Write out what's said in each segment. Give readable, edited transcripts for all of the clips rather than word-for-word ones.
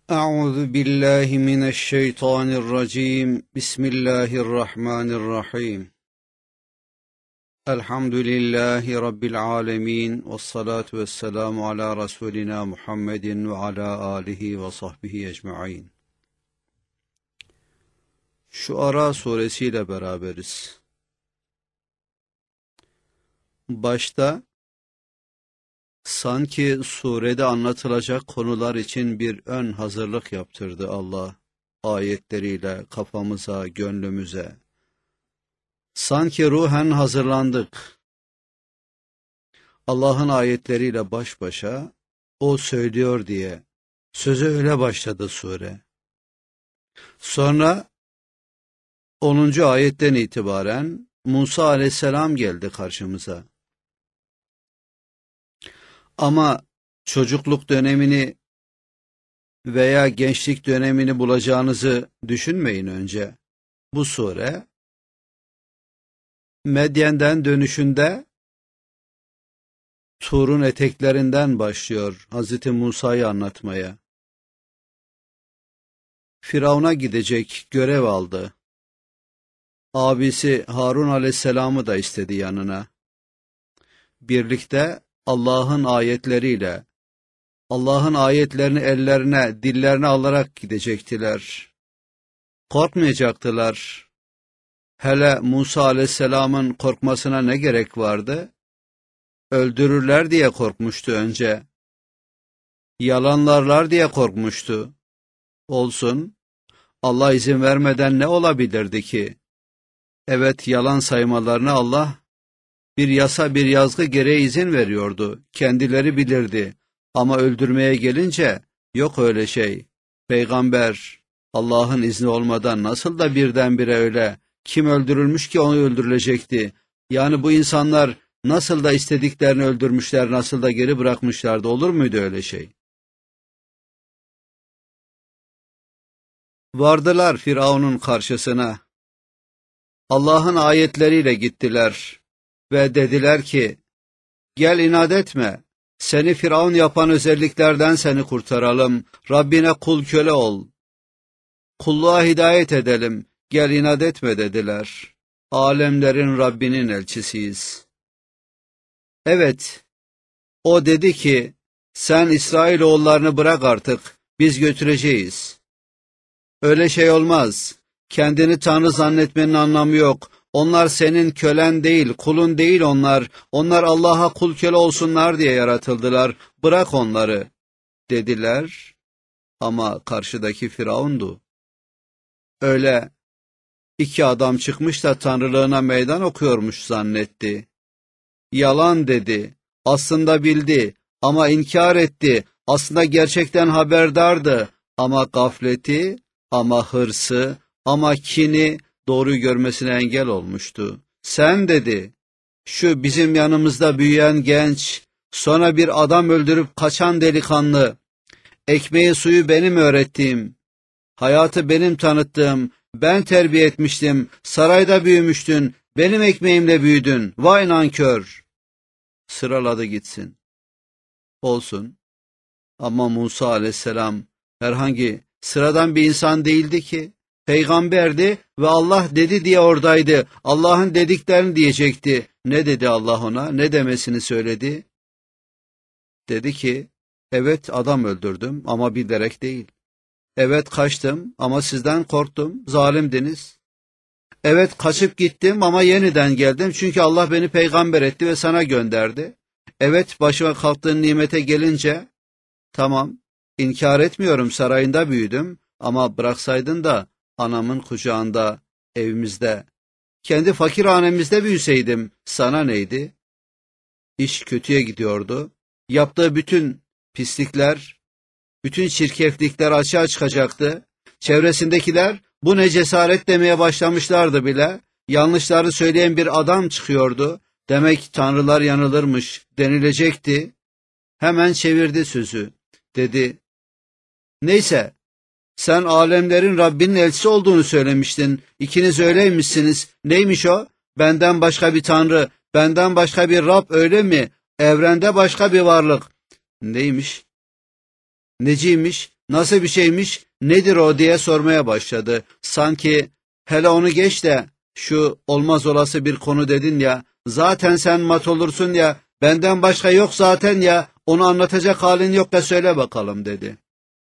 أعوذ بالله من الشيطان الرجيم بسم الله الرحمن الرحيم الحمد لله رب العالمين والصلاة والسلام على رسولنا محمد وعلى آله وصحبه ecmaîn. Şuara suresiyle beraberiz. Başta sanki surede anlatılacak konular için bir ön hazırlık yaptırdı Allah, ayetleriyle kafamıza, gönlümüze. Sanki ruhen hazırlandık. Allah'ın ayetleriyle baş başa, O söylüyor diye, söze öyle başladı sure. Sonra 10. ayetten itibaren Musa aleyhisselam geldi karşımıza. Ama çocukluk dönemini veya gençlik dönemini bulacağınızı düşünmeyin önce. Bu sure, Medyen'den dönüşünde Tur'un eteklerinden başlıyor Hazreti Musa'yı anlatmaya. Firavun'a gidecek, görev aldı. Abisi Harun aleyhisselamı da istedi yanına. Birlikte Allah'ın ayetleriyle, Allah'ın ayetlerini ellerine, dillerine alarak gidecektiler. Korkmayacaktılar. Hele Musa aleyhisselamın korkmasına ne gerek vardı? Öldürürler diye korkmuştu önce. Yalanlarlar diye korkmuştu. Olsun, Allah izin vermeden ne olabilirdi ki? Evet, yalan saymalarına Allah bir yasa, bir yazgı gereği izin veriyordu. Kendileri bilirdi. Ama öldürmeye gelince yok öyle şey. Peygamber Allah'ın izni olmadan nasıl da birdenbire öyle? Kim öldürülmüş ki onu öldürülecekti? Yani bu insanlar nasıl da istediklerini öldürmüşler, nasıl da geri bırakmışlardı, olur muydu öyle şey? Vardılar Firavun'un karşısına. Allah'ın ayetleriyle gittiler ve dediler ki, gel inat etme, seni Firavun yapan özelliklerden seni kurtaralım, Rabbine kul köle ol, kulluğa hidayet edelim, gel inat etme dediler. Alemlerin Rabbinin elçisiyiz. Evet, o dedi ki, sen İsrailoğullarını bırak artık, biz götüreceğiz. Öyle şey olmaz, kendini Tanrı zannetmenin anlamı yok. Onlar senin kölen değil, kulun değil onlar. Onlar Allah'a kul köle olsunlar diye yaratıldılar. Bırak onları, dediler. Ama karşıdaki Firavundu. Öyle iki adam çıkmış da tanrılığına meydan okuyormuş zannetti. Yalan dedi, aslında bildi ama inkar etti. Aslında gerçekten haberdardı ama gafleti, ama hırsı, ama kini doğruyu görmesine engel olmuştu. Sen dedi, şu bizim yanımızda büyüyen genç, sonra bir adam öldürüp kaçan delikanlı, ekmeği suyu benim öğrettiğim, hayatı benim tanıttığım, ben terbiye etmiştim, sarayda büyümüştün, benim ekmeğimle büyüdün, vay nankör. Sıraladı gitsin. Olsun. Ama Musa aleyhisselam herhangi sıradan bir insan değildi ki. Peygamberdi ve Allah dedi diye oradaydı. Allah'ın dediklerini diyecekti. Ne dedi Allah ona? Ne demesini söyledi? Dedi ki, evet adam öldürdüm ama bilerek değil. Evet kaçtım ama sizden korktum, zalimdiniz. Evet kaçıp gittim ama yeniden geldim çünkü Allah beni peygamber etti ve sana gönderdi. Evet başıma kalktığın nimete gelince, tamam inkar etmiyorum sarayında büyüdüm ama bıraksaydın da anamın kucağında, evimizde, kendi fakir hanemizde büyüseydim sana neydi? İş kötüye gidiyordu. Yaptığı bütün pislikler, bütün çirkeflikler açığa çıkacaktı. Çevresindekiler bu ne cesaret demeye başlamışlardı bile. Yanlışları söyleyen bir adam çıkıyordu. Demek tanrılar yanılırmış denilecekti. Hemen çevirdi sözü. Dedi, neyse sen alemlerin Rabbinin elçisi olduğunu söylemiştin. İkiniz öyleymişsiniz. Neymiş o? Benden başka bir tanrı, benden başka bir Rab öyle mi? Evrende başka bir varlık. Neymiş? Neciymiş? Nasıl bir şeymiş, nedir o diye sormaya başladı. Sanki hele onu geç de şu olmaz olası bir konu dedin ya, zaten sen mat olursun ya, benden başka yok zaten ya, onu anlatacak halin yok da söyle bakalım dedi.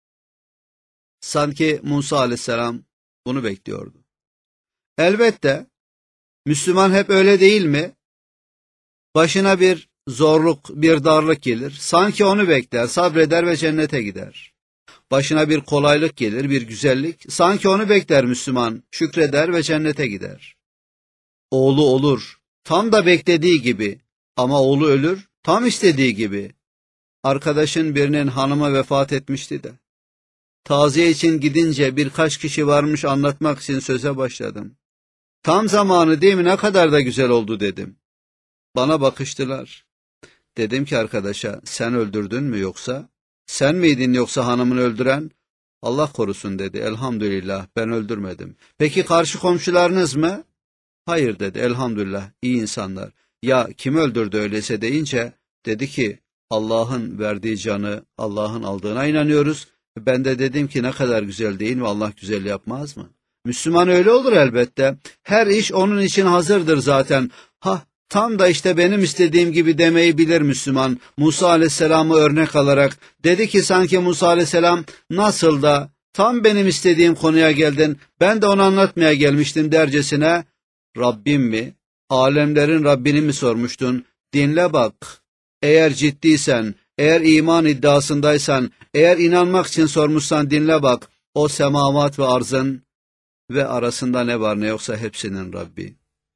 Sanki Musa aleyhisselam bunu bekliyordu. Elbette Müslüman hep öyle değil mi? Başına bir zorluk, bir darlık gelir. Sanki onu bekler, sabreder ve cennete gider. Başına bir kolaylık gelir, bir güzellik. Sanki onu bekler Müslüman, şükreder ve cennete gider. Oğlu olur, tam da beklediği gibi. Ama oğlu ölür, tam istediği gibi. Arkadaşın birinin hanımı vefat etmişti de. Taziye için gidince birkaç kişi varmış anlatmak için söze başladım. Tam zamanı değil mi, ne kadar da güzel oldu dedim. Bana bakıştılar. Dedim ki arkadaşa, sen öldürdün mü yoksa? Sen miydin yoksa hanımını öldüren? Allah korusun dedi. Elhamdülillah ben öldürmedim. Peki karşı komşularınız mı? Hayır dedi. Elhamdülillah iyi insanlar. Ya kim öldürdü öyleyse deyince dedi ki Allah'ın verdiği canı Allah'ın aldığına inanıyoruz. Ben de dedim ki ne kadar güzel değil mi? Allah güzel yapmaz mı? Müslüman öyle olur elbette. Her iş onun için hazırdır zaten. Tam da işte benim istediğim gibi demeyi bilir Müslüman. Musa aleyhisselamı örnek alarak dedi ki sanki Musa aleyhisselam nasıl da tam benim istediğim konuya geldin, ben de onu anlatmaya gelmiştim dercesine. Rabbim mi, alemlerin Rabbini mi sormuştun? Dinle bak. Eğer ciddiysen, eğer iman iddiasındaysan, eğer inanmak için sormuşsan dinle bak. O semavat ve arzın ve arasında ne var ne yoksa hepsinin Rabbi.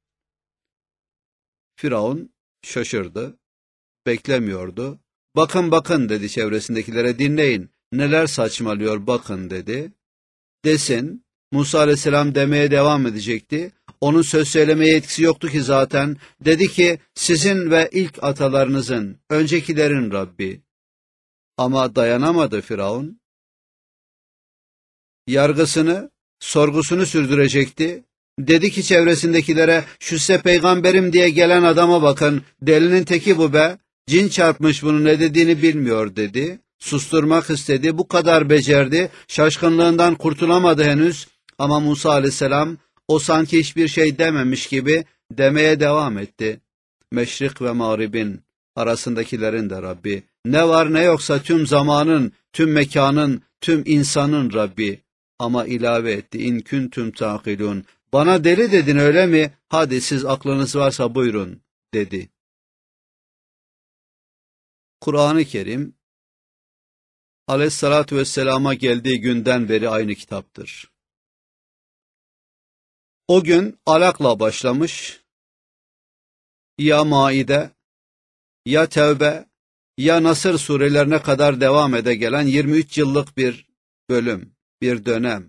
Firavun şaşırdı, beklemiyordu. Bakın bakın dedi çevresindekilere, dinleyin, neler saçmalıyor bakın dedi. Desin, Musa aleyhisselam demeye devam edecekti. Onun söz söylemeye yetkisi yoktu ki zaten. Dedi ki sizin ve ilk atalarınızın, öncekilerin Rabbi. Ama dayanamadı Firavun. Yargısını, sorgusunu sürdürecekti. Dedi ki çevresindekilere, şu size peygamberim diye gelen adama bakın, delinin teki bu be, cin çarpmış bunu ne dediğini bilmiyor dedi. Susturmak istedi, bu kadar becerdi, şaşkınlığından kurtulamadı henüz. Ama Musa aleyhisselam o sanki hiçbir şey dememiş gibi demeye devam etti. Meşrik ve mağribin arasındakilerin de Rabbi, ne var ne yoksa tüm zamanın, tüm mekanın, tüm insanın Rabbi. Ama ilave etti, in kuntum taqilun. Bana deli dedin öyle mi? Hadi siz aklınız varsa buyurun dedi. Kur'an-ı Kerim Aleyhissalatu vesselama geldiği günden beri aynı kitaptır. O gün Alak'la başlamış, ya Maide, ya Tevbe, ya Nasır surelerine kadar devam ede gelen 23 yıllık bir bölüm, bir dönem.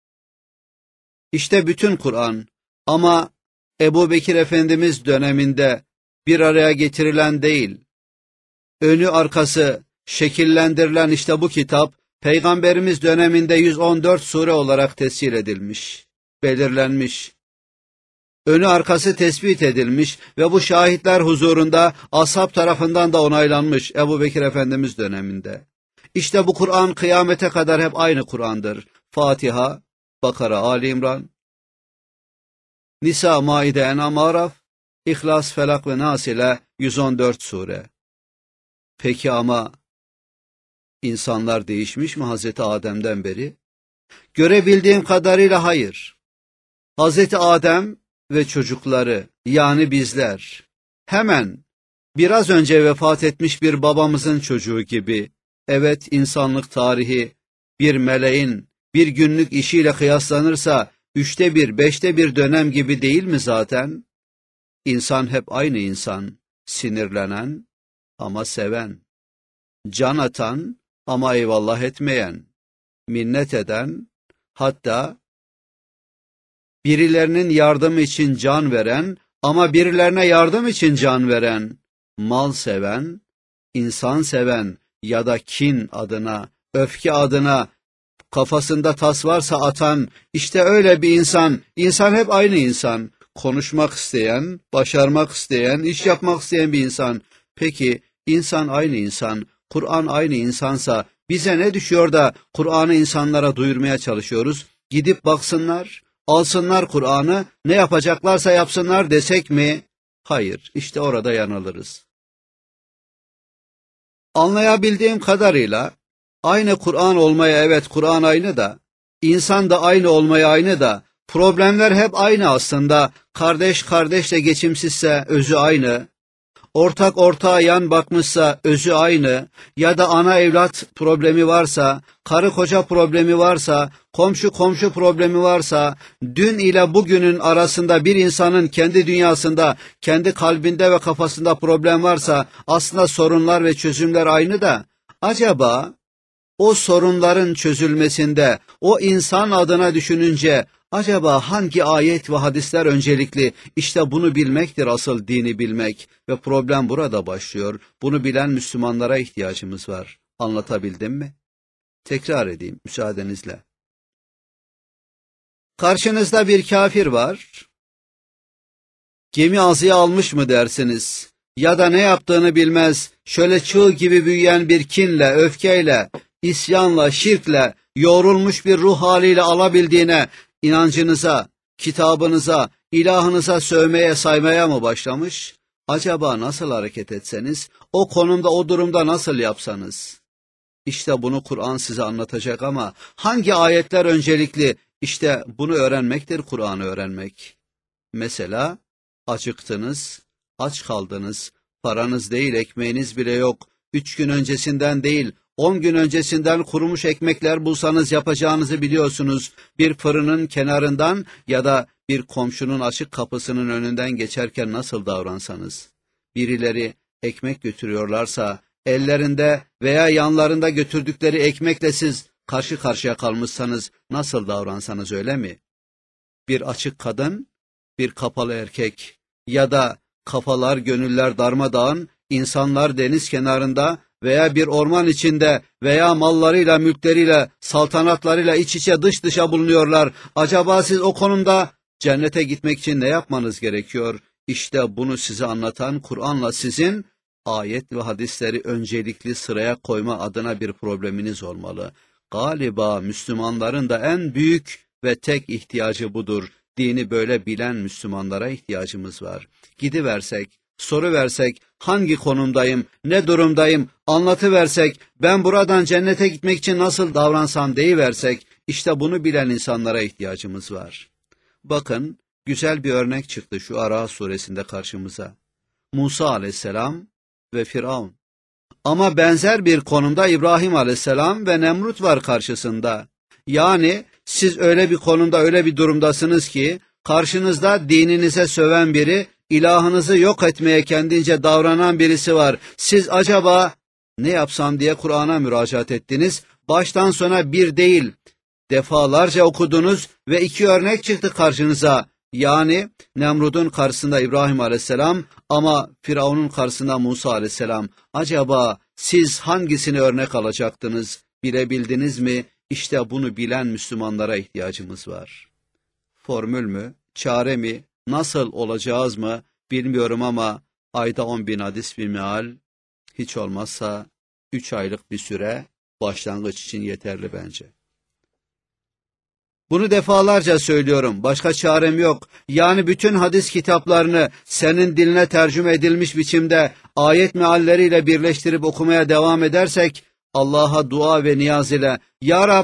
İşte bütün Kur'an, ama Ebu Bekir Efendimiz döneminde bir araya getirilen değil, önü arkası şekillendirilen işte bu kitap, Peygamberimiz döneminde 114 sure olarak tescil edilmiş, belirlenmiş. Önü arkası tespit edilmiş ve bu şahitler huzurunda ashab tarafından da onaylanmış Ebu Bekir Efendimiz döneminde. İşte bu Kur'an kıyamete kadar hep aynı Kur'an'dır. Fatiha, Bakara, Ali İmran, Nisa, Maide, En'am, Araf, İhlas, Felak ve Nas ile 114 sure. Peki ama insanlar değişmiş mi Hazreti Adem'den beri? Görebildiğim kadarıyla hayır. Hazreti Adem ve çocukları, yani bizler, hemen biraz önce vefat etmiş bir babamızın çocuğu gibi, evet insanlık tarihi bir meleğin bir günlük işiyle kıyaslanırsa 1/3, 1/5 dönem gibi değil mi zaten? İnsan hep aynı insan, sinirlenen ama seven, can atan ama eyvallah etmeyen, minnet eden, hatta birilerinin yardımı için can veren ama birilerine yardım için can veren, mal seven, insan seven ya da kin adına, öfke adına kafasında tas varsa atan, işte öyle bir insan. İnsan hep aynı insan. Konuşmak isteyen, başarmak isteyen, iş yapmak isteyen bir insan. Peki insan aynı insan, Kur'an aynı insansa Bize ne düşüyor da Kur'an'ı insanlara duyurmaya çalışıyoruz? Gidip baksınlar, alsınlar Kur'an'ı, ne yapacaklarsa yapsınlar desek mi? Hayır, işte orada yanılırız. Anlayabildiğim kadarıyla aynı Kur'an olmaya, evet Kur'an aynı da, insan da aynı olmaya aynı da, problemler hep aynı aslında. Kardeş kardeşle geçimsizse özü aynı. Ortak ortağa yan bakmışsa özü aynı, ya da ana evlat problemi varsa, karı koca problemi varsa, komşu komşu problemi varsa, dün ile bugünün arasında bir insanın kendi dünyasında, kendi kalbinde ve kafasında problem varsa, aslında sorunlar ve çözümler aynı da, acaba o sorunların çözülmesinde, o insan adına düşününce, acaba hangi ayet ve hadisler öncelikli? İşte bunu bilmektir asıl dini bilmek ve problem burada başlıyor. Bunu bilen Müslümanlara ihtiyacımız var. Anlatabildim mi? Tekrar edeyim müsaadenizle. Karşınızda bir kafir var. Gemi azıya almış mı dersiniz? Ya da ne yaptığını bilmez, şöyle çığ gibi büyüyen bir kinle, öfkeyle, isyanla, şirkle, yoğrulmuş bir ruh haliyle alabildiğine, inancınıza, kitabınıza, ilahınıza sövmeye, saymaya mı başlamış? Acaba nasıl hareket etseniz, o konumda, o durumda nasıl yapsanız? İşte bunu Kur'an size anlatacak ama hangi ayetler öncelikli? İşte bunu öğrenmektir Kur'an'ı öğrenmek. Mesela acıktınız, aç kaldınız, paranız değil, ekmeğiniz bile yok. 3 gün öncesinden değil, 10 gün öncesinden kurumuş ekmekler bulsanız yapacağınızı biliyorsunuz. Bir fırının kenarından ya da bir komşunun açık kapısının önünden geçerken nasıl davransanız. Birileri ekmek götürüyorlarsa, ellerinde veya yanlarında götürdükleri ekmekle siz karşı karşıya kalmışsanız nasıl davransanız, öyle mi? Bir açık kadın, bir kapalı erkek ya da kafalar, gönüller darmadağın, insanlar deniz kenarında veya bir orman içinde veya mallarıyla, mülkleriyle, saltanatlarıyla iç içe dış dışa bulunuyorlar. Acaba siz o konumda cennete gitmek için ne yapmanız gerekiyor? İşte bunu size anlatan Kur'an'la sizin ayet ve hadisleri öncelikli sıraya koyma adına bir probleminiz olmalı. Galiba Müslümanların da en büyük ve tek ihtiyacı budur. Dini böyle bilen Müslümanlara ihtiyacımız var. Gidiversek, soruversek, hangi konumdayım, ne durumdayım, anlatıversek, ben buradan cennete gitmek için nasıl davransam deyiversek, işte bunu bilen insanlara ihtiyacımız var. Bakın, güzel bir örnek çıktı şu Araf suresinde karşımıza. Musa aleyhisselam ve Firavun. Ama benzer bir konumda İbrahim aleyhisselam ve Nemrut var karşısında. Yani siz öyle bir konumda, öyle bir durumdasınız ki, karşınızda dininize söven biri, ilahınızı yok etmeye kendince davranan birisi var. Siz acaba ne yapsam diye Kur'an'a müracaat ettiniz. Baştan sona bir değil, defalarca okudunuz ve 2 örnek çıktı karşınıza. Yani Nemrut'un karşısında İbrahim aleyhisselam ama Firavun'un karşısında Musa aleyhisselam. Acaba siz hangisini örnek alacaktınız? Bilebildiniz mi? İşte bunu bilen Müslümanlara ihtiyacımız var. Formül mü? Çare mi? Nasıl olacağız mı? Bilmiyorum ama ayda 10.000 hadis bir meal, hiç olmazsa 3 aylık bir süre başlangıç için yeterli bence. Bunu defalarca söylüyorum. Başka çarem yok. Yani bütün hadis kitaplarını senin diline tercüme edilmiş biçimde ayet mealleriyle birleştirip okumaya devam edersek, Allah'a dua ve niyaz ile, Ya Rab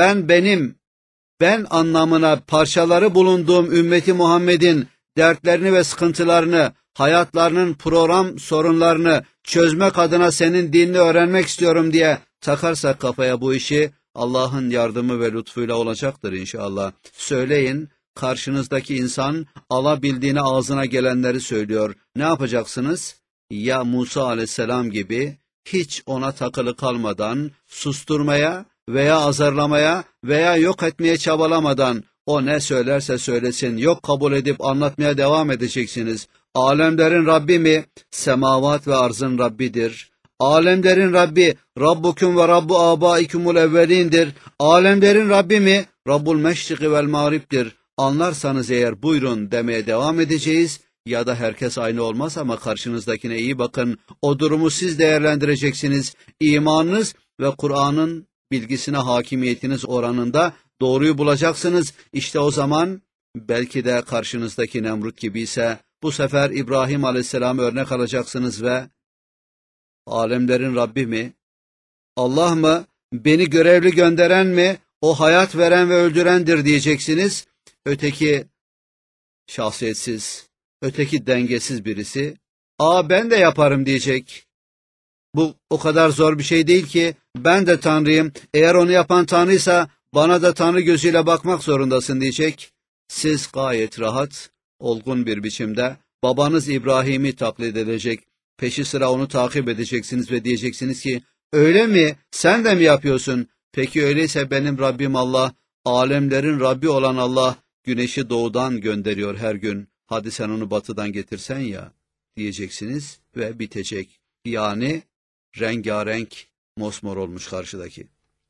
ben anlamına parçaları bulunduğum ümmeti Muhammed'in dertlerini ve sıkıntılarını, hayatlarının program sorunlarını çözmek adına senin dinini öğrenmek istiyorum diye takarsak kafaya bu işi, Allah'ın yardımı ve lütfuyla olacaktır inşallah. Söyleyin, karşınızdaki insan alabildiğine ağzına gelenleri söylüyor. Ne yapacaksınız? Ya Musa aleyhisselam gibi hiç ona takılı kalmadan, susturmaya veya azarlamaya veya yok etmeye çabalamadan, o ne söylerse söylesin, yok kabul edip anlatmaya devam edeceksiniz. Alemlerin Rabbi mi? Semavat ve arzın Rabbidir. Alemlerin Rabbi, Rabbukum ve Rabbu abaikumul evvelindir. Alemlerin Rabbi mi? Rabbul meşriki vel mağribdir. Anlarsanız eğer buyurun demeye devam edeceğiz. Ya da herkes aynı olmaz ama karşınızdakine iyi bakın. O durumu siz değerlendireceksiniz. İmanınız ve Kur'an'ın bilgisine hakimiyetiniz oranında doğruyu bulacaksınız. İşte o zaman belki de karşınızdaki Nemrut gibi ise bu sefer İbrahim Aleyhisselam'ı örnek alacaksınız ve alemlerin Rabbi mi? Allah mı? Beni görevli gönderen mi? O hayat veren ve öldürendir diyeceksiniz. Öteki şahsiyetsiz, öteki dengesiz birisi, ben de yaparım diyecek. Bu o kadar zor bir şey değil ki, ben de Tanrıyım, eğer onu yapan Tanrıysa bana da Tanrı gözüyle bakmak zorundasın diyecek. Siz gayet rahat, olgun bir biçimde babanız İbrahim'i taklit edecek, peşi sıra onu takip edeceksiniz ve diyeceksiniz ki, öyle mi, sen de mi yapıyorsun? Peki öyleyse benim Rabbim Allah, alemlerin Rabbi olan Allah, güneşi doğudan gönderiyor her gün, hadi sen onu batıdan getirsen ya, diyeceksiniz ve bitecek. Yani rengarenk mosmor olmuş karşıdaki.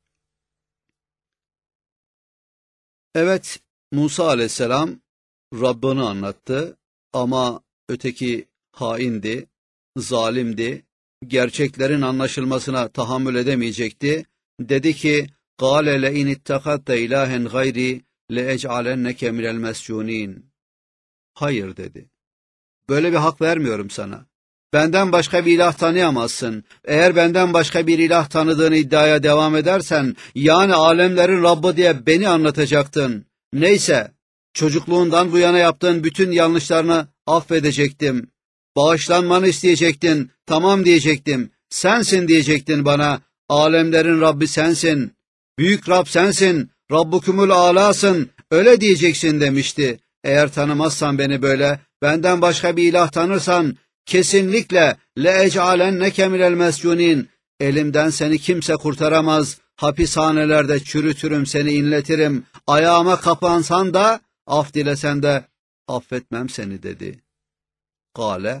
Evet, Musa aleyhisselam Rabbini anlattı ama öteki haindi, zalimdi, gerçeklerin anlaşılmasına tahammül edemeyecekti. Dedi ki, قَالَ لَاِنِ اتَّخَذْتَ اِلَٰهًا غَيْرِي لَاَجْعَلَنَّكَ مِنَ الْمَسْجُونِينَ. Hayır dedi. Böyle bir hak vermiyorum sana. Benden başka bir ilah tanıyamazsın. Eğer benden başka bir ilah tanıdığını iddiaya devam edersen, yani alemlerin Rabbi diye beni anlatacaktın. Neyse, çocukluğundan bu yana yaptığın bütün yanlışlarını affedecektim. Bağışlanmanı isteyecektin, tamam diyecektim. Sensin diyecektin bana, alemlerin Rabbi sensin. Büyük Rab sensin, Rabbukumul Alâsın, öyle diyeceksin demişti. Eğer tanımazsan beni böyle, benden başka bir ilah tanırsan, kesinlikle le'ec'alenneke minel mescunin, elimden seni kimse kurtaramaz, hapishanelerde çürütürüm seni, inletirim, ayağıma kapansan da, af dilesen de affetmem seni dedi. Kale,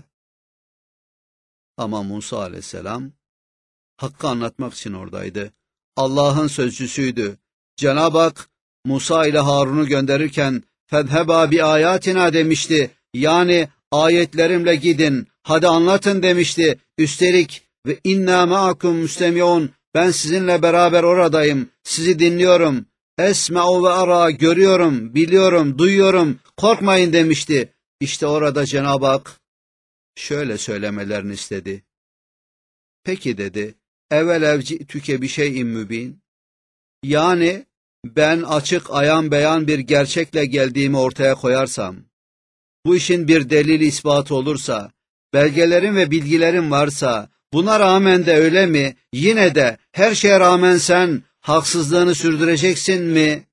ama Musa aleyhisselam hakkı anlatmak için oradaydı. Allah'ın sözcüsüydü. Cenab-ı Hak Musa ile Harun'u gönderirken fedheba bi ayatina demişti. Yani ayetlerimle gidin, hadi anlatın demişti. Üstelik ve inna ma'akum müstemiun, ben sizinle beraber oradayım, sizi dinliyorum. Esma'u ve ara, görüyorum, biliyorum, duyuyorum, korkmayın demişti. İşte orada Cenab-ı Hak şöyle söylemelerini istedi. Peki dedi, evvelev ci'tüke bir şeyin mübin. Yani ben açık ayan beyan bir gerçekle geldiğimi ortaya koyarsam, bu işin bir delil ispatı olursa, belgelerin ve bilgilerin varsa, buna rağmen de öyle mi, yine de her şeye rağmen sen haksızlığını sürdüreceksin mi?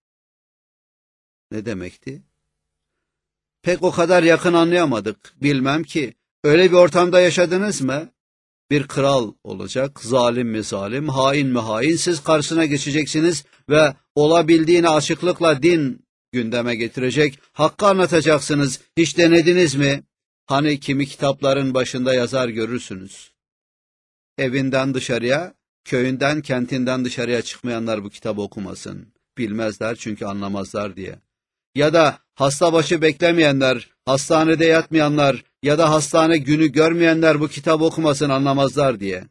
Ne demekti? Pek o kadar yakın anlayamadık, bilmem ki. Öyle bir ortamda yaşadınız mı? Bir kral olacak, zalim mi zalim, hain mi hain, siz karşısına geçeceksiniz ve olabildiğine açıklıkla din gündeme getirecek, hakkı anlatacaksınız. Hiç denediniz mi? Hani kimi kitapların başında yazar görürsünüz. Evinden dışarıya, köyünden, kentinden dışarıya çıkmayanlar bu kitabı okumasın. Bilmezler çünkü anlamazlar diye. Ya da hasta başı beklemeyenler, hastanede yatmayanlar ya da hastane günü görmeyenler bu kitabı okumasın, anlamazlar diye.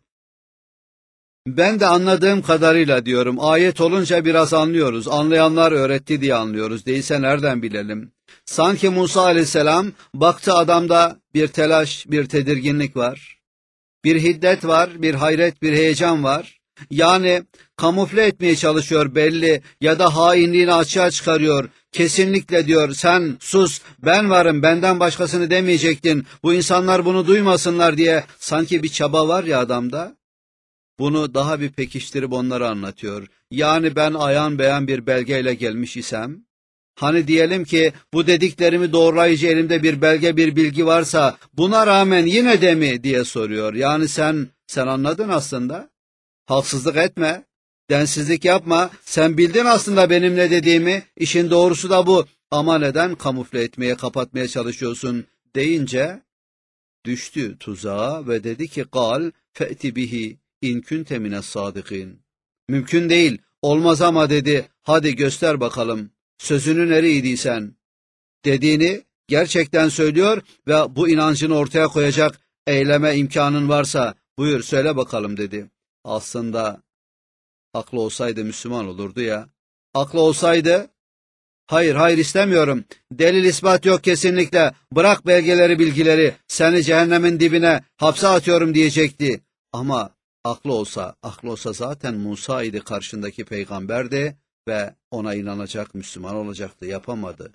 Ben de anladığım kadarıyla diyorum, ayet olunca biraz anlıyoruz, anlayanlar öğretti diye anlıyoruz, değilse nereden bilelim? Sanki Musa aleyhisselam baktı, adamda bir telaş, bir tedirginlik var, bir hiddet var, bir hayret, bir heyecan var. Yani kamufle etmeye çalışıyor belli ya da hainliğini açığa çıkarıyor. Kesinlikle diyor, sen sus, ben varım, benden başkasını demeyecektin, bu insanlar bunu duymasınlar diye sanki bir çaba var ya adamda. Bunu daha bir pekiştirip onlara anlatıyor. Yani ben ayan beyan bir belgeyle gelmiş isem, hani diyelim ki bu dediklerimi doğrulayıcı elimde bir belge, bir bilgi varsa, buna rağmen yine de mi diye soruyor. Yani sen anladın aslında. Haksızlık etme, densizlik yapma, sen bildin aslında benim ne dediğimi, işin doğrusu da bu. Ama neden kamufle etmeye, kapatmaya çalışıyorsun deyince, düştü tuzağa ve dedi ki, kal fe'ti bihi in kunte mines sadikin. Mümkün değil, olmaz ama dedi, hadi göster bakalım, sözünün eriydiysen. Dediğini gerçekten söylüyor ve bu inancını ortaya koyacak eyleme imkanın varsa buyur söyle bakalım dedi. Aslında aklı olsaydı Müslüman olurdu ya. Aklı olsaydı hayır hayır istemiyorum. Delil ispat yok kesinlikle. Bırak belgeleri bilgileri. Seni cehennemin dibine hapse atıyorum diyecekti. Ama aklı olsa zaten Musa idi karşındaki peygamberdi ve ona inanacak Müslüman olacaktı. Yapamadı.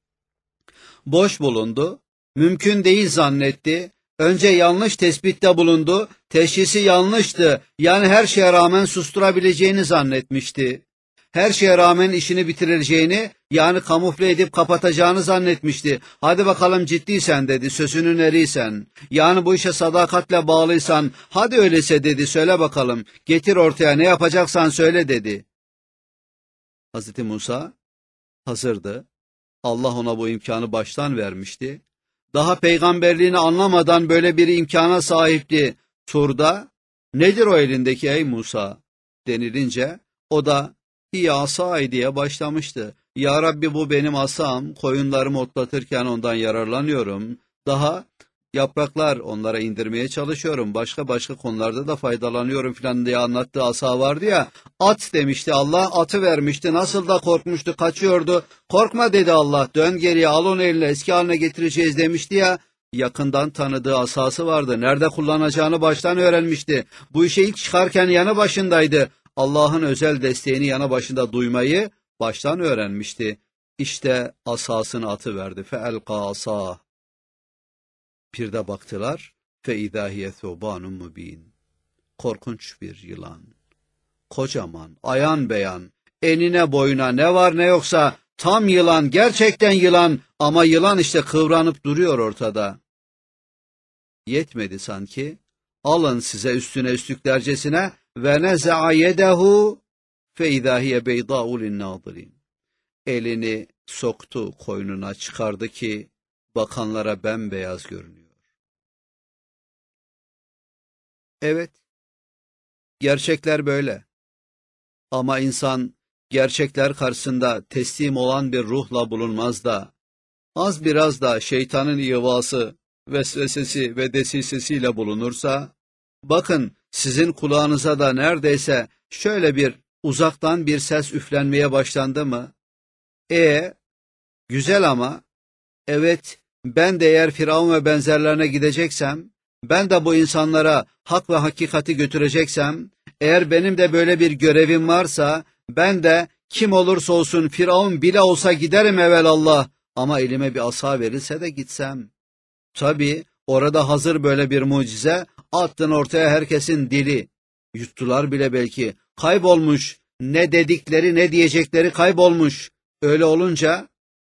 Boş bulundu. Mümkün değil zannetti. Önce yanlış tespitte bulundu. Teşhisi yanlıştı. Yani her şeye rağmen susturabileceğini zannetmişti. Her şeye rağmen işini bitireceğini, yani kamufle edip kapatacağını zannetmişti. Hadi bakalım ciddiysen dedi, sözünün eriysen. Yani bu işe sadakatle bağlıysan, hadi öyleyse dedi, söyle bakalım. Getir ortaya ne yapacaksan söyle dedi. Hazreti Musa hazırdı. Allah ona bu imkanı baştan vermişti. Daha peygamberliğini anlamadan böyle bir imkana sahipti. Tur'da, nedir o elindeki ey Musa denilince, o da hiye asay diye başlamıştı. Ya Rabbi bu benim asam, koyunlarımı otlatırken ondan yararlanıyorum. Daha yapraklar onlara indirmeye çalışıyorum. Başka konularda da faydalanıyorum filan diye anlattığı asa vardı ya. At demişti Allah, atı vermişti. Nasıl da korkmuştu, kaçıyordu. Korkma dedi Allah, dön geriye al onu eline eski haline getireceğiz demişti ya. Yakından tanıdığı asası vardı. Nerede kullanacağını baştan öğrenmişti. Bu işe ilk çıkarken yanı başındaydı. Allah'ın özel desteğini yanı başında duymayı baştan öğrenmişti. İşte asasını atıverdi. Feelqa asah. Bir de baktılar. فَاِذَا هِيَ ثُوبَانٌ مُب۪ينٌ. Korkunç bir yılan. Kocaman, ayan beyan, enine boyuna ne var ne yoksa tam yılan, gerçekten yılan ama yılan işte kıvranıp duruyor ortada. Yetmedi sanki. Alın size üstüne üstlüklercesine ve neza'a yedehu فَاِذَا هِيَ بَيْضَاءُ لِلنَّاظِرِينَ. Elini soktu koynuna çıkardı ki bakanlara bembeyaz görünüyor. Evet, gerçekler böyle. Ama insan gerçekler karşısında teslim olan bir ruhla bulunmaz da, az biraz da şeytanın ihvası, vesvesesi ve desisesiyle bulunursa, bakın sizin kulağınıza da neredeyse şöyle bir uzaktan bir ses üflenmeye başlandı mı? Güzel ama, evet ben de eğer Firavun ve benzerlerine gideceksem, ben de bu insanlara hak ve hakikati götüreceksem, eğer benim de böyle bir görevim varsa, ben de kim olursa olsun Firavun bile olsa giderim evelallah, ama elime bir asa verilse de gitsem. Tabii orada hazır böyle bir mucize, attın ortaya herkesin dili. Yuttular bile belki, kaybolmuş, ne dedikleri ne diyecekleri kaybolmuş. Öyle olunca,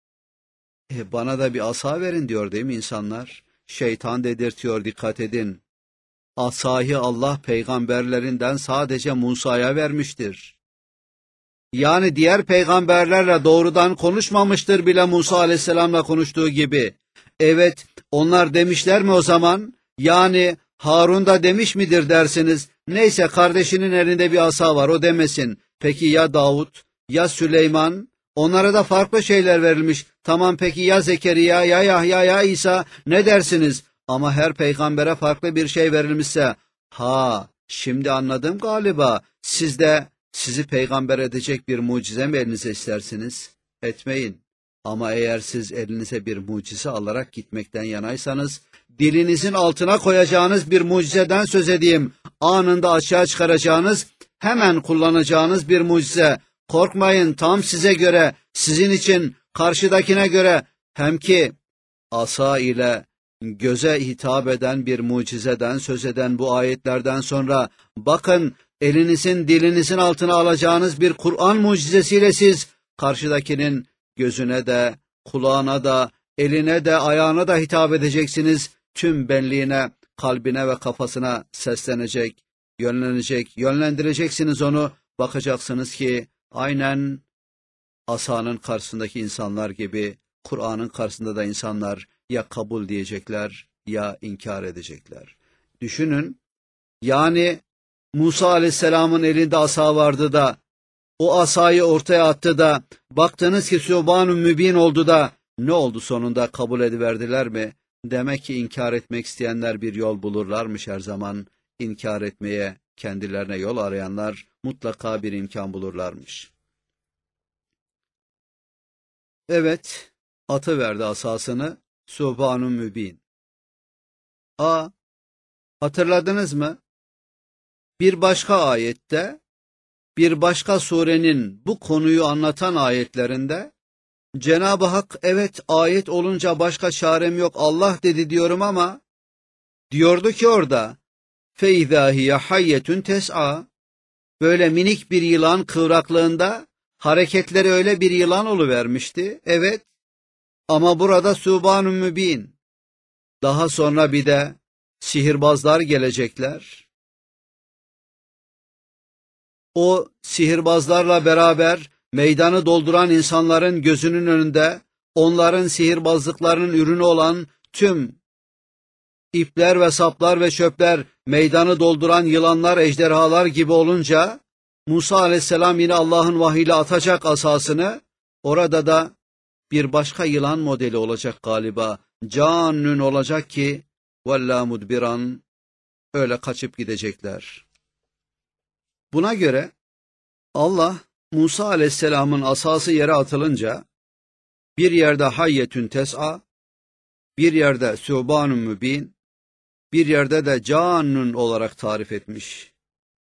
bana da bir asa verin diyor değil mi insanlar? Şeytan dedirtiyor, dikkat edin. Asayı Allah peygamberlerinden sadece Musa'ya vermiştir. Yani diğer peygamberlerle doğrudan konuşmamıştır bile Musa aleyhisselamla konuştuğu gibi. Evet, onlar demişler mi o zaman? Yani Harun da demiş midir dersiniz? Neyse kardeşinin elinde bir asa var, o demesin. Peki ya Davut, ya Süleyman? Onlara da farklı şeyler verilmiş. Tamam peki ya Zekeriya, ya Yahya, ya İsa ne dersiniz? Ama her peygambere farklı bir şey verilmişse, şimdi anladım galiba. Siz de sizi peygamber edecek bir mucize mi elinize istersiniz? Etmeyin. Ama eğer siz elinize bir mucize alarak gitmekten yanaysanız, dilinizin altına koyacağınız bir mucizeden söz edeyim. Anında açığa çıkaracağınız, hemen kullanacağınız bir mucize. Korkmayın, tam size göre, sizin için, karşıdakine göre, hem ki asa ile göze hitap eden bir mucizeden söz eden bu ayetlerden sonra, bakın elinizin dilinizin altına alacağınız bir Kur'an mucizesiyle siz karşıdakinin gözüne de, kulağına da, eline de, ayağına da hitap edeceksiniz. Tüm benliğine, kalbine ve kafasına seslenecek, yönlendireceksiniz onu. Bakacaksınız ki aynen asanın karşısındaki insanlar gibi Kur'an'ın karşısında da insanlar ya kabul diyecekler ya inkar edecekler. Düşünün, yani Musa aleyhisselamın elinde asa vardı da, o asayı ortaya attı da, baktınız ki Sübhan-ı Mübin oldu da, Ne oldu sonunda kabul ediverdiler mi? Demek ki inkar etmek isteyenler bir yol bulurlarmış her zaman. İnkar etmeye kendilerine yol arayanlar mutlaka bir imkan bulurlarmış. Evet, atıverdi asasını, Subhanun Mübin. Hatırladınız mı? Bir başka ayette, bir başka surenin bu konuyu anlatan ayetlerinde, Cenab-ı Hak evet ayet olunca başka çarem yok Allah dedi diyorum ama, diyordu ki orada, فَاِذَا هِيَ حَيَّةٌ تَسْعَى böyle minik bir yılan kıvraklığında, hareketleri öyle bir yılan oluvermişti, evet, ama burada Subhanun Mübin. Daha sonra bir de sihirbazlar gelecekler. O sihirbazlarla beraber meydanı dolduran insanların gözünün önünde onların sihirbazlıklarının ürünü olan tüm ipler ve saplar ve çöpler meydanı dolduran yılanlar, ejderhalar gibi olunca Musa aleyhisselam yine Allah'ın vahiyle atacak asasını, orada da bir başka yılan modeli olacak galiba. Cannün olacak ki vella mudbiran, öyle kaçıp gidecekler. Buna göre Allah Musa aleyhisselamın asası yere atılınca bir yerde hayyetün tes'a, bir yerde Subhanun Mübin, bir yerde de cannun olarak tarif etmiş.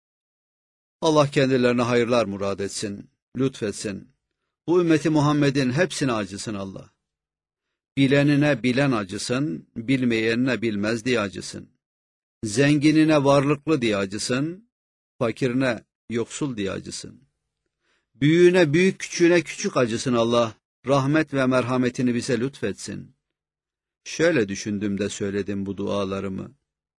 Allah kendilerine hayırlar murad etsin, lütfetsin. Bu ümmeti Muhammed'in hepsine acısın Allah. Bilenine bilen acısın, bilmeyenine bilmez diye acısın. Zenginine varlıklı diye acısın, fakirine yoksul diye acısın. Büyüğüne büyük, küçüğüne küçük acısın Allah. Rahmet ve merhametini bize lütfetsin. Şöyle düşündüm de söyledim bu dualarımı.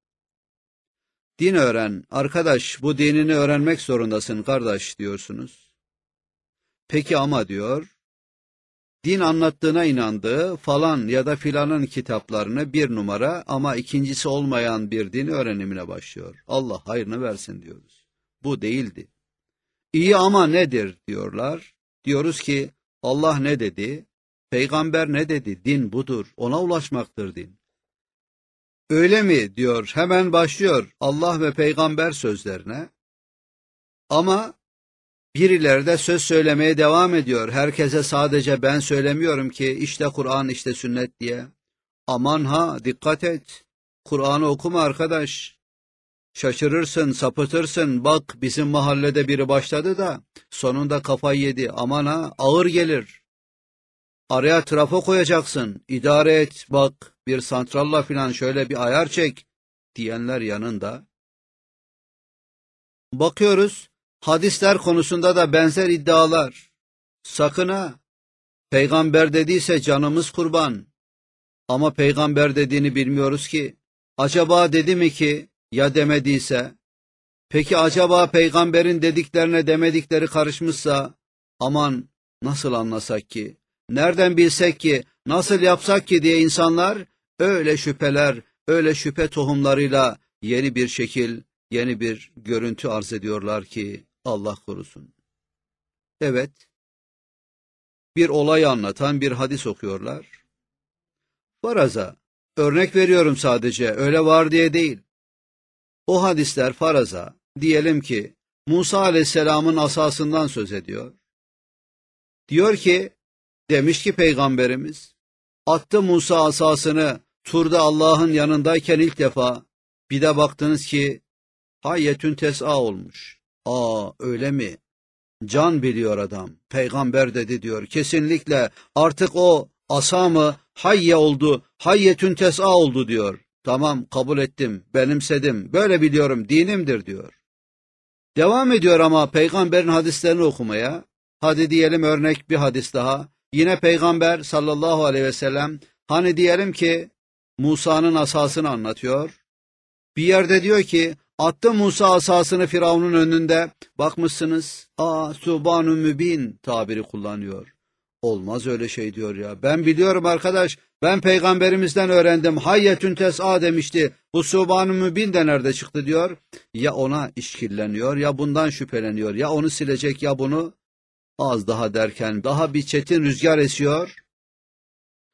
Din öğren, arkadaş, bu dinini öğrenmek zorundasın kardeş diyorsunuz. Peki ama diyor, din anlattığına inandığı falan ya da filanın kitaplarını bir numara ama ikincisi olmayan bir din öğrenimine başlıyor. Allah hayrını versin diyoruz. Bu değildi. İyi ama nedir diyorlar. Diyoruz ki Allah ne dedi, peygamber ne dedi, din budur, ona ulaşmaktır din. Öyle mi diyor, hemen başlıyor Allah ve peygamber sözlerine. Ama birileri de söz söylemeye devam ediyor. Herkese sadece ben söylemiyorum ki işte Kur'an işte sünnet diye. Aman ha, dikkat et. Kur'an'ı okuma arkadaş. Şaşırırsın, sapıtırsın. Bak bizim mahallede biri başladı da sonunda kafayı yedi. Aman ha, ağır gelir. Araya trafo koyacaksın. İdare et, bak bir santralla filan şöyle bir ayar çek diyenler yanında. Bakıyoruz, hadisler konusunda da benzer iddialar. Sakın ha, peygamber dediyse canımız kurban. Ama peygamber dediğini bilmiyoruz ki. Acaba dedi mi ki, ya demediyse? Peki acaba peygamberin dediklerine demedikleri karışmışsa, aman nasıl anlasak ki? Nereden bilsek ki, nasıl yapsak ki diye insanlar öyle şüpheler, öyle şüphe tohumlarıyla yeni bir şekil, yeni bir görüntü arz ediyorlar ki Allah korusun. Evet, bir olayı anlatan bir hadis okuyorlar. Faraza, örnek veriyorum sadece, öyle var diye değil. O hadisler faraza, diyelim ki Musa aleyhisselamın asasından söz ediyor. Diyor ki, demiş ki peygamberimiz, attı Musa asasını Tur'da Allah'ın yanındayken ilk defa, bir de baktınız ki hayyetün tes'a olmuş. Öyle mi? Can biliyor adam, peygamber dedi diyor, kesinlikle artık o asa mı hayye oldu, hayyetün tes'a oldu diyor. Tamam, kabul ettim, benimsedim, böyle biliyorum, dinimdir diyor. Devam ediyor ama peygamberin hadislerini okumaya. Hadi diyelim örnek bir hadis daha. Yine peygamber sallallahu aleyhi ve sellem hani diyelim ki Musa'nın asasını anlatıyor. Bir yerde diyor ki attı Musa asasını Firavun'un önünde. Bakmışsınız Subhanun Mübin tabiri kullanıyor. Olmaz öyle şey diyor ya. Ben biliyorum arkadaş. Ben peygamberimizden öğrendim. Hayyetün tes'a demişti. Bu Subhanun Mübin de nerede çıktı diyor. Ya ona işkilleniyor ya bundan şüpheleniyor. Ya onu silecek ya bunu. Az daha derken daha bir çetin rüzgar esiyor.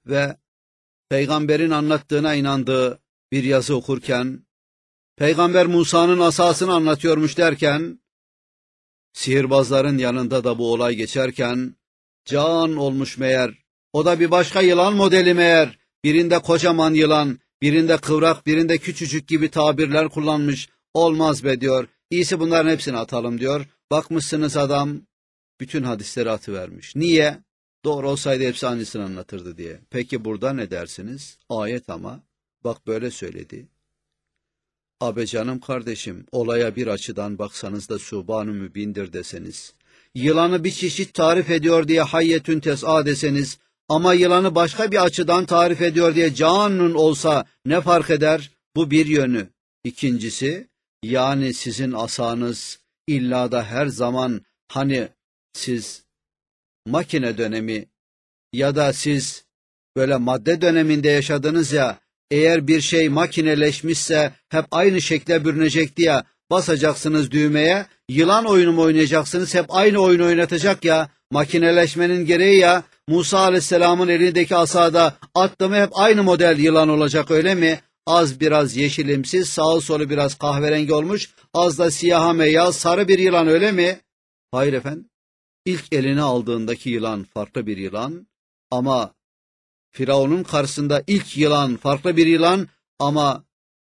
ve peygamberin anlattığına inandığı bir yazı okurken, Peygamber Musa'nın asasını anlatıyormuş derken, sihirbazların yanında da bu olay geçerken, can olmuş meğer, o da bir başka yılan modeli meğer, birinde kocaman yılan, birinde kıvrak, birinde küçücük gibi tabirler kullanmış, olmaz be diyor, iyisi bunların hepsini atalım diyor. Bakmışsınız adam bütün hadisleri atıvermiş. Niye? Doğru olsaydı hepsi aynısını anlatırdı diye. Peki burada ne dersiniz? Ayet ama, bak böyle söyledi. Abi canım kardeşim, olaya bir açıdan baksanız da Subhan-ı Mübin'dir deseniz, yılanı bir çeşit tarif ediyor diye hayyetün tes'a deseniz, ama yılanı başka bir açıdan tarif ediyor diye canun olsa ne fark eder? Bu bir yönü. İkincisi, yani sizin asanız illa da her zaman, hani siz makine dönemi ya da siz böyle madde döneminde yaşadınız ya, eğer bir şey makineleşmişse hep aynı şekle bürünecek diye basacaksınız düğmeye, yılan oyunu mu oynayacaksınız, hep aynı oyunu oynatacak ya, makineleşmenin gereği ya, Musa Aleyhisselam'ın elindeki asada attı mı hep aynı model yılan olacak, öyle mi? Az biraz yeşilimsiz, sağı solu biraz kahverengi olmuş, az da siyaha meyaz sarı bir yılan, öyle mi? Hayır efendim. İlk eline aldığındaki yılan farklı bir yılan, ama Firavun'un karşısında ilk yılan farklı bir yılan, ama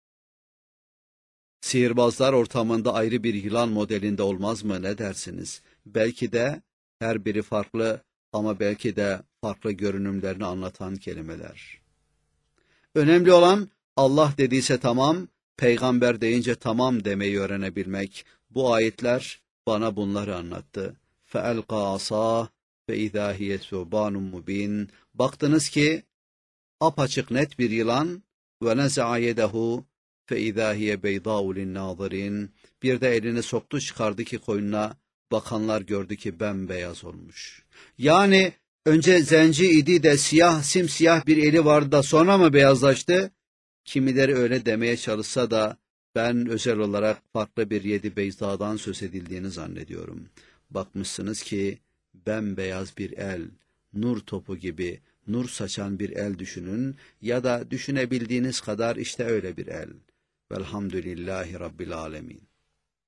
sihirbazlar ortamında ayrı bir yılan modelinde olmaz mı, ne dersiniz? Belki de her biri farklı, ama belki de farklı görünümlerini anlatan kelimeler. Önemli olan Allah dediyse tamam, peygamber deyince tamam demeyi öğrenebilmek. Bu ayetler bana bunları anlattı. فَأَلْقَى عَصَاهُ فَاِذَا هِيَ ثُعْبَانٌ مُب۪ينٌ. Baktınız ki apaçık net bir yılan. وَنَزَعَ يَدَهُ فَاِذَا هِيَ بَيْضَاءُ لِلنَّاظِرِينَ. Bir de elini soktu çıkardı ki koyununa, bakanlar gördü ki bembeyaz olmuş. Yani önce zenci idi de siyah, simsiyah bir eli vardı da sonra mı beyazlaştı? Kimileri öyle demeye çalışsa da ben özel olarak farklı bir yedi beyzadan söz edildiğini zannediyorum. Bakmışsınız ki bembeyaz bir el, nur topu gibi nur saçan bir el düşünün, ya da düşünebildiğiniz kadar işte öyle bir el. Velhamdülillahi Rabbil Alemin.